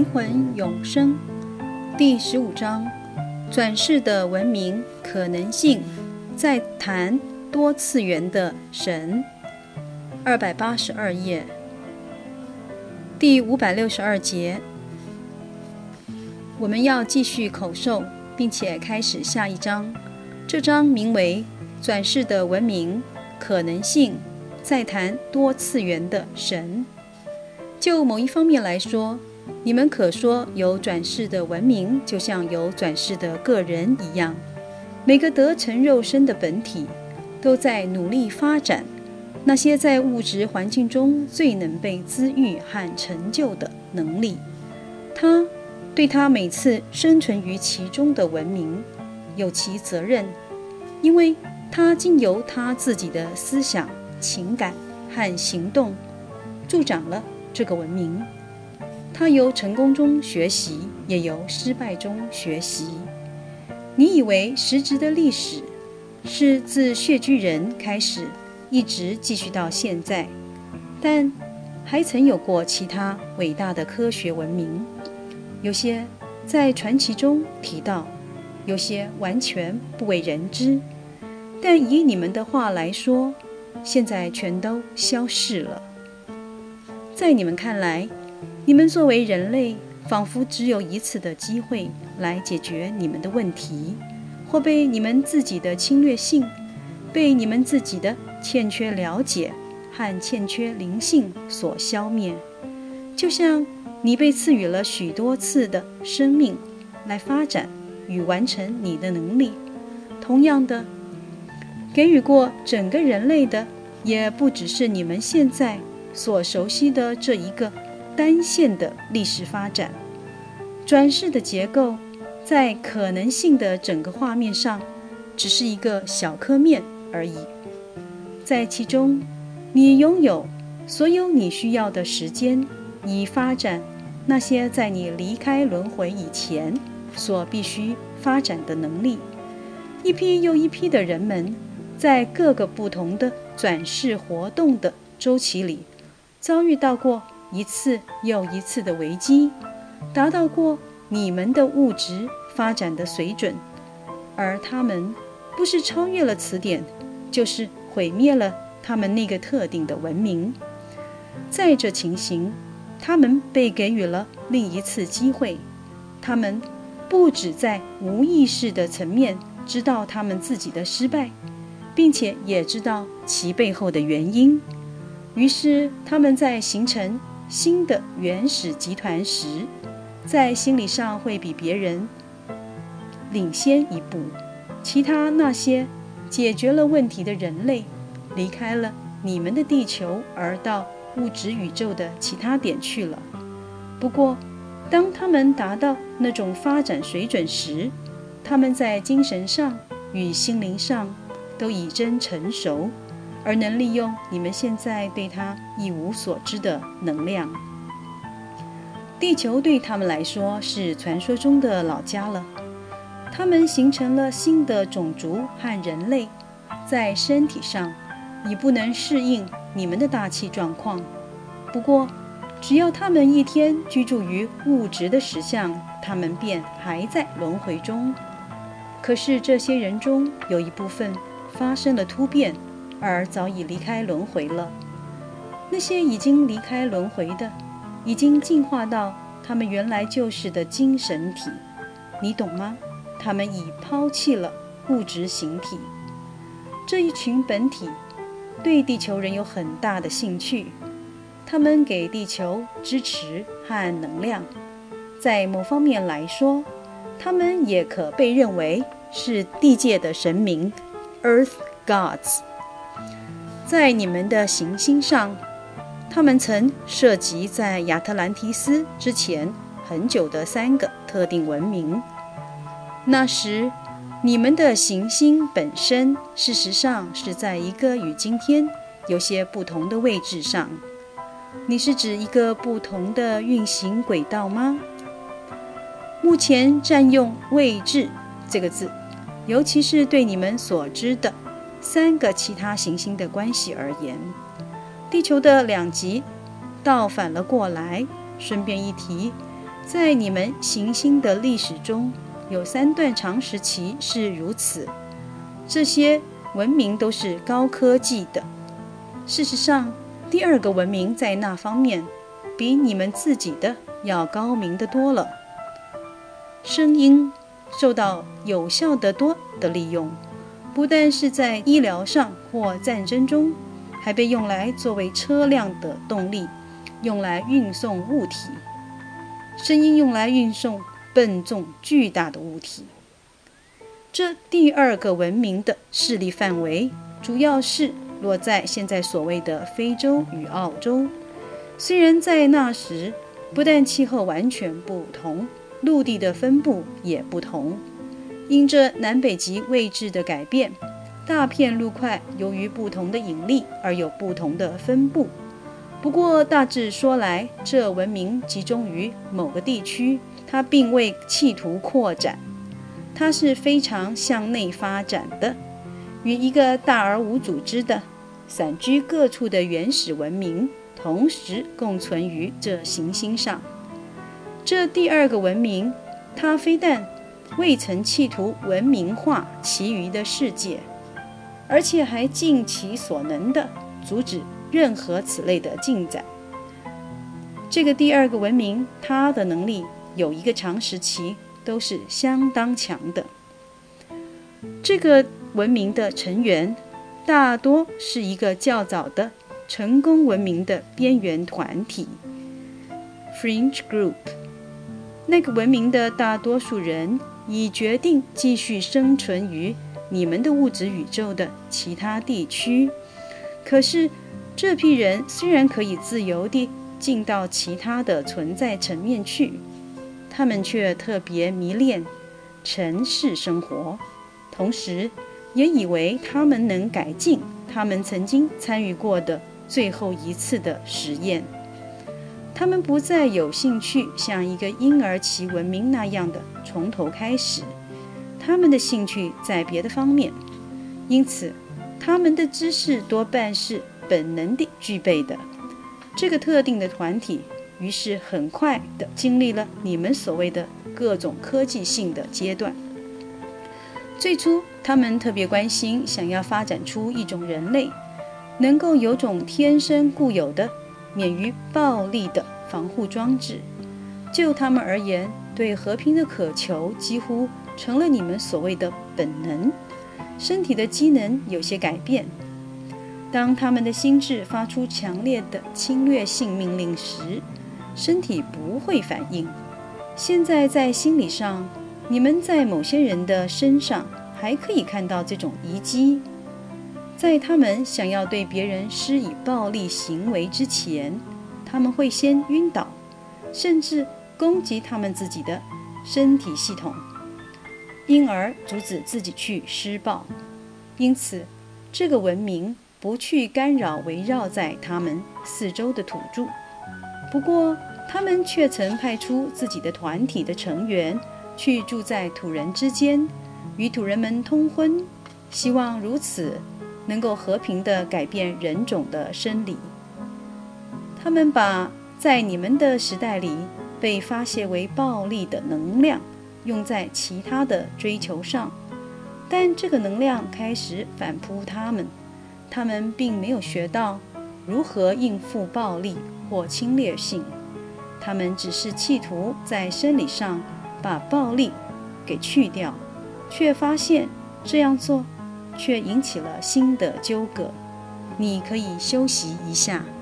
灵魂永生第15章转世的文明可能性，在谈多次元的神，282页，第562节。我们要继续口授，并且开始下一章。这章名为转世的文明可能性，在谈多次元的神。就某一方面来说，你们可说有转世的文明，就像有转世的个人一样。每个得成肉身的本体都在努力发展那些在物质环境中最能被滋育和成就的能力。他对他每次生存于其中的文明有其责任，因为他经由他自己的思想、情感和行动助长了这个文明。他由成功中学习，也由失败中学习。你以为实质的历史是自穴居人开始一直继续到现在，但还曾有过其他伟大的科学文明，有些在传奇中提到，有些完全不为人知，但以你们的话来说，现在全都消逝了。在你们看来，你们作为人类仿佛只有一次的机会来解决你们的问题，或被你们自己的侵略性，被你们自己的欠缺了解和欠缺灵性所消灭。就像你被赐予了许多次的生命来发展与完成你的能力，同样的，给予过整个人类的也不只是你们现在所熟悉的这一个单线的历史发展。转世的结构在可能性的整个画面上只是一个小颗面而已，在其中你拥有所有你需要的时间，以发展那些在你离开轮回以前所必须发展的能力。一批又一批的人们在各个不同的转世活动的周期里遭遇到过一次又一次的危机，达到过你们的物质发展的水准，而他们不是超越了此点，就是毁灭了他们那个特定的文明。在这情形，他们被给予了另一次机会。他们不只在无意识的层面知道他们自己的失败，并且也知道其背后的原因。于是他们在形成新的原始集团时，在心理上会比别人领先一步。其他那些解决了问题的人类离开了你们的地球，而到物质宇宙的其他点去了。不过当他们达到那种发展水准时，他们在精神上与心灵上都已真成熟，而能利用你们现在对他一无所知的能量。地球对他们来说是传说中的老家了，他们形成了新的种族和人类，在身体上已不能适应你们的大气状况。不过只要他们一天居住于物质的实相，他们便还在轮回中。可是这些人中有一部分发生了突变，而早已离开轮回了。那些已经离开轮回的，已经进化到他们原来就是的精神体，你懂吗？他们已抛弃了物质形体。这一群本体对地球人有很大的兴趣，他们给地球支持和能量。在某方面来说，他们也可被认为是地界的神明 Earth Gods。 在你们的行星上，他们曾涉及在亚特兰提斯之前很久的3个特定文明。那时你们的行星本身事实上是在一个与今天有些不同的位置上。你是指一个不同的运行轨道吗？目前占用位置这个字，尤其是对你们所知的3个其他行星的关系而言，地球的2极倒反了过来。顺便一提， 在你们行星的历史中，有3段长时期是如此。这些文明都是高科技的。事实上，第2个文明在那方面比你们自己的要高明得多了。声音受到有效得多的利用，不但是在医疗上或战争中，还被用来作为车辆的动力，用来运送物体。声音用来运送笨重巨大的物体。这第2个文明的势力范围主要是落在现在所谓的非洲与澳洲。虽然在那时不但气候完全不同，陆地的分布也不同，因这南北极位置的改变，大片陆块由于不同的引力而有不同的分布。不过大致说来，这文明集中于某个地区，它并未企图扩展，它是非常向内发展的，与一个大而无组织的散居各处的原始文明同时共存于这行星上。这第2个文明，它非但未曾企图文明化其余的世界，而且还尽其所能地阻止任何此类的进展。这个第2个文明，它的能力有一个长时期都是相当强的。这个文明的成员大多是一个较早的成功文明的边缘团体 Fringe Group。 那个文明的大多数人已决定继续生存于你们的物质宇宙的其他地区，可是这批人虽然可以自由地进到其他的存在层面去，他们却特别迷恋城市生活，同时也以为他们能改进他们曾经参与过的最后一次的实验。他们不再有兴趣像一个婴儿期文明那样的从头开始，他们的兴趣在别的方面，因此他们的知识多半是本能地具备的。这个特定的团体于是很快地经历了你们所谓的各种科技性的阶段。最初他们特别关心想要发展出一种人类，能够有种天生固有的免于暴力的防护装置。就他们而言，对和平的渴求几乎成了你们所谓的本能。身体的机能有些改变，当他们的心智发出强烈的侵略性命令时，身体不会反应。现在在心理上，你们在某些人的身上还可以看到这种遗迹。在他们想要对别人施以暴力行为之前，他们会先晕倒，甚至攻击他们自己的身体系统，因而阻止自己去施暴。因此这个文明不去干扰围绕在他们四周的土著。不过他们却曾派出自己的团体的成员去住在土人之间，与土人们通婚，希望如此能够和平地改变人种的生理。他们把在你们的时代里被发泄为暴力的能量用在其他的追求上，但这个能量开始反扑他们，他们并没有学到如何应付暴力或侵略性，他们只是企图在生理上把暴力给去掉，却发现这样做却引起了新的纠葛。你可以休息一下。